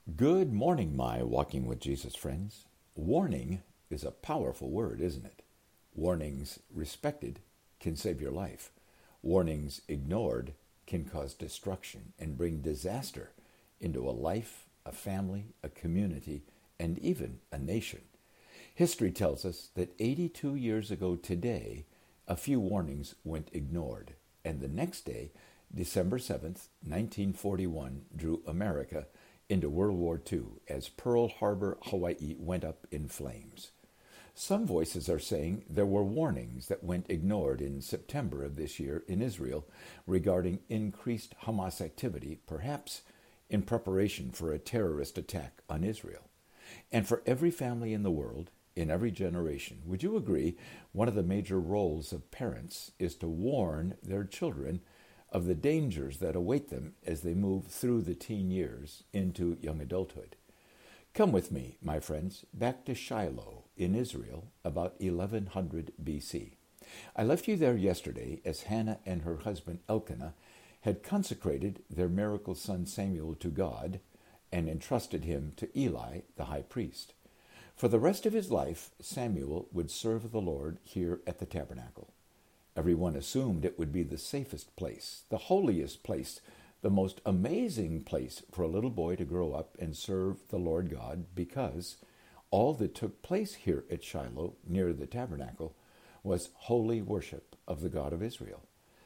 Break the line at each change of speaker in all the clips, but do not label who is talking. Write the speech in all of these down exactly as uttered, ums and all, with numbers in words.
Good morning, my Walking with Jesus friends. Warning is a powerful word, isn't it? Warnings respected can save your life. Warnings ignored can cause destruction and bring disaster into a life, a family, a community, and even a nation. History tells us that eighty-two years ago today, a few warnings went ignored, and the next day, December seventh, nineteen forty-one, drew America into World War Two as Pearl Harbor, Hawaii went up in flames. Some voices are saying there were warnings that went ignored in September of this year in Israel regarding increased Hamas activity, perhaps in preparation for a terrorist attack on Israel. And for every family in the world, in every generation, would you agree one of the major roles of parents is to warn their children of the dangers that await them as they move through the teen years into young adulthood? Come with me, my friends, back to Shiloh in Israel about eleven hundred B C. I left you there yesterday as Hannah and her husband Elkanah had consecrated their miracle son Samuel to God and entrusted him to Eli, the high priest. For the rest of his life, Samuel would serve the Lord here at the tabernacle. Everyone assumed it would be the safest place, the holiest place, the most amazing place for a little boy to grow up and serve the Lord God, because all that took place here at Shiloh, near the tabernacle, was holy worship of the God of Israel.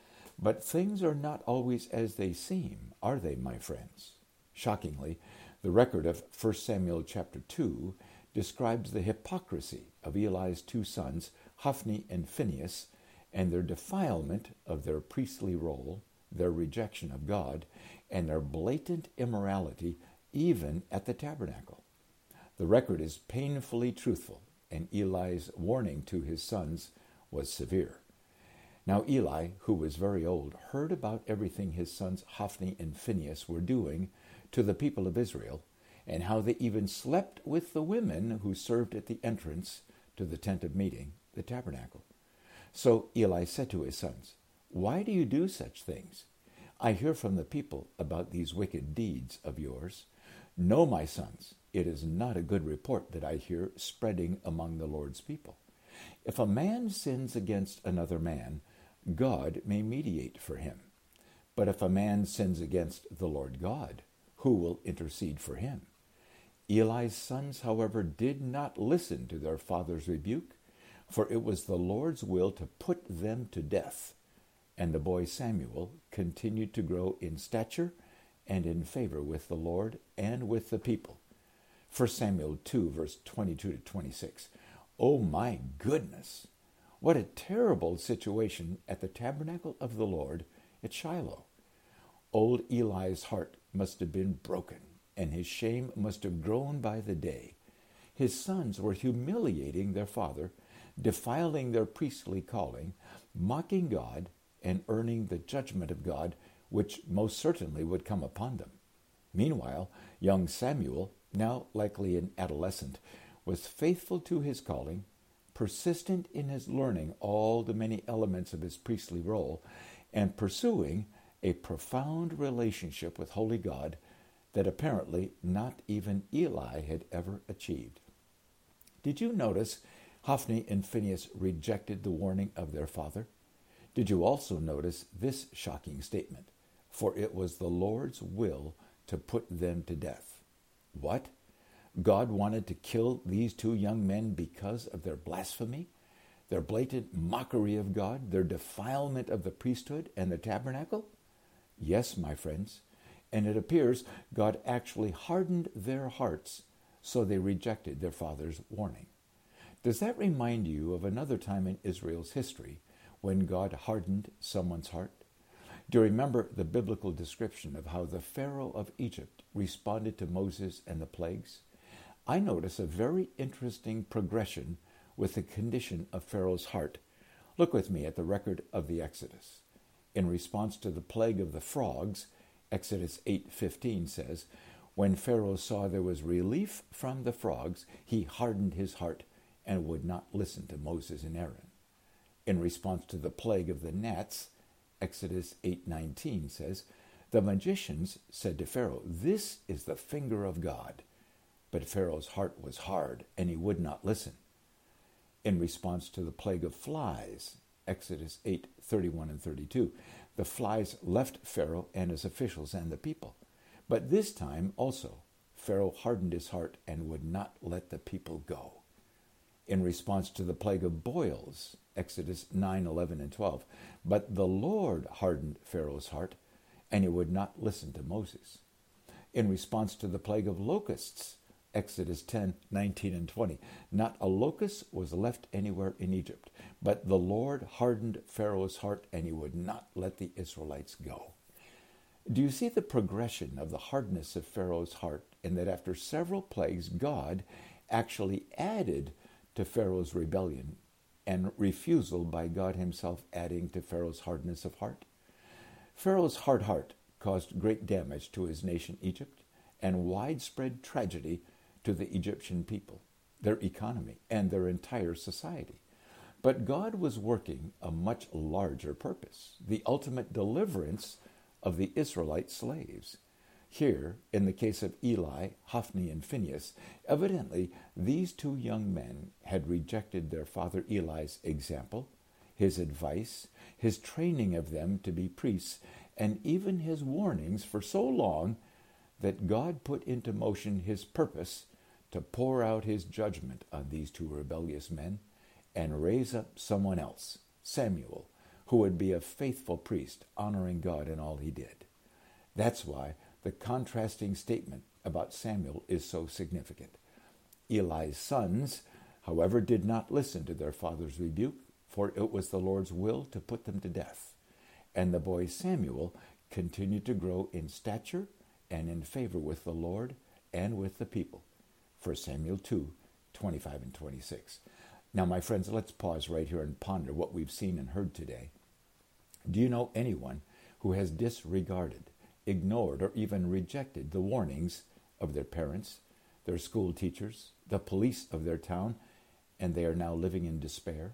But things are not always as they seem, are they, my friends? Shockingly, the record of First Samuel chapter two describes the hypocrisy of Eli's two sons, Hophni and Phinehas, and their defilement of their priestly role, their rejection of God, and their blatant immorality even at the tabernacle. The record is painfully truthful, and Eli's warning to his sons was severe. Now Eli, who was very old, heard about everything his sons Hophni and Phinehas were doing to the people of Israel, and how they even slept with the women who served at the entrance to the tent of meeting, the tabernacle. So Eli said to his sons, "Why do you do such things? I hear from the people about these wicked deeds of yours. No, my sons, it is not a good report that I hear spreading among the Lord's people. If a man sins against another man, God may mediate for him. But if a man sins against the Lord God, who will intercede for him?" Eli's sons, however, did not listen to their father's rebuke, for it was the Lord's will to put them to death. And the boy Samuel continued to grow in stature and in favor with the Lord and with the people. First Samuel two, verse twenty-two to twenty-six. Oh my goodness! What a terrible situation at the tabernacle of the Lord at Shiloh. Old Eli's heart must have been broken, and his shame must have grown by the day. His sons were humiliating their father, defiling their priestly calling, mocking God, and earning the judgment of God, which most certainly would come upon them. Meanwhile, young Samuel, now likely an adolescent, was faithful to his calling, persistent in his learning all the many elements of his priestly role, and pursuing a profound relationship with holy God that apparently not even Eli had ever achieved. Did you notice Hophni and Phinehas rejected the warning of their father? Did you also notice this shocking statement? For it was the Lord's will to put them to death. What? God wanted to kill these two young men because of their blasphemy, their blatant mockery of God, their defilement of the priesthood and the tabernacle? Yes, my friends, and it appears God actually hardened their hearts, so they rejected their father's warning. Does that remind you of another time in Israel's history when God hardened someone's heart? Do you remember the biblical description of how the Pharaoh of Egypt responded to Moses and the plagues? I notice a very interesting progression with the condition of Pharaoh's heart. Look with me at the record of the Exodus. In response to the plague of the frogs, Exodus eight fifteen says, "When Pharaoh saw there was relief from the frogs, he hardened his heart and would not listen to Moses and Aaron." In response to the plague of the gnats, Exodus eight nineteen says, The magicians said to Pharaoh, "This is the finger of God." But Pharaoh's heart was hard, and he would not listen. In response to the plague of flies, Exodus eight, thirty-one and thirty-two, the flies left Pharaoh and his officials and the people. But this time also, Pharaoh hardened his heart and would not let the people go. In response to the plague of boils, Exodus nine, eleven and twelve, but the Lord hardened Pharaoh's heart, and he would not listen to Moses. In response to the plague of locusts, Exodus ten, nineteen and twenty, not a locust was left anywhere in Egypt, but the Lord hardened Pharaoh's heart, and he would not let the Israelites go. Do you see the progression of the hardness of Pharaoh's heart, in that after several plagues, God actually added to Pharaoh's rebellion and refusal by God himself adding to Pharaoh's hardness of heart? Pharaoh's hard heart caused great damage to his nation Egypt and widespread tragedy to the Egyptian people, their economy, and their entire society. But God was working a much larger purpose, the ultimate deliverance of the Israelite slaves. Here, in the case of Eli, Hophni, and Phinehas, evidently these two young men had rejected their father Eli's example, his advice, his training of them to be priests, and even his warnings for so long that God put into motion his purpose to pour out his judgment on these two rebellious men and raise up someone else, Samuel, who would be a faithful priest, honoring God in all he did. That's why the contrasting statement about Samuel is so significant. Eli's sons, however, did not listen to their father's rebuke, for it was the Lord's will to put them to death. And the boy Samuel continued to grow in stature and in favor with the Lord and with the people. First Samuel two, twenty-five and twenty-six. Now, my friends, let's pause right here and ponder what we've seen and heard today. Do you know anyone who has disregarded, ignored, or even rejected the warnings of their parents, their school teachers, the police of their town, and they are now living in despair?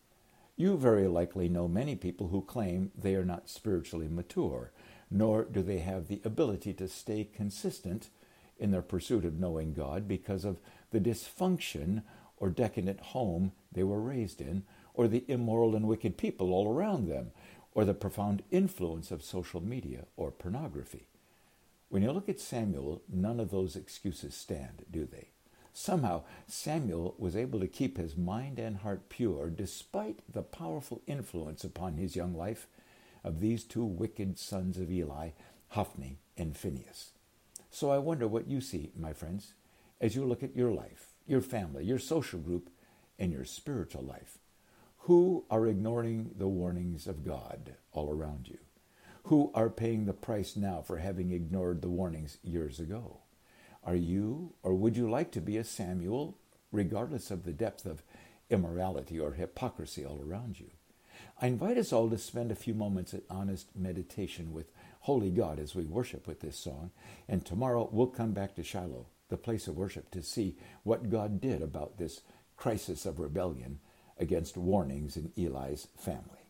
You very likely know many people who claim they are not spiritually mature, nor do they have the ability to stay consistent in their pursuit of knowing God because of the dysfunction or decadent home they were raised in, or the immoral and wicked people all around them, or the profound influence of social media or pornography. When you look at Samuel, none of those excuses stand, do they? Somehow, Samuel was able to keep his mind and heart pure despite the powerful influence upon his young life of these two wicked sons of Eli, Hophni and Phinehas. So I wonder what you see, my friends, as you look at your life, your family, your social group, and your spiritual life. Who are ignoring the warnings of God all around you? Who are paying the price now for having ignored the warnings years ago? Are you, or would you like to be a Samuel, regardless of the depth of immorality or hypocrisy all around you? I invite us all to spend a few moments at honest meditation with Holy God as we worship with this song, and tomorrow we'll come back to Shiloh, the place of worship, to see what God did about this crisis of rebellion against warnings in Eli's family.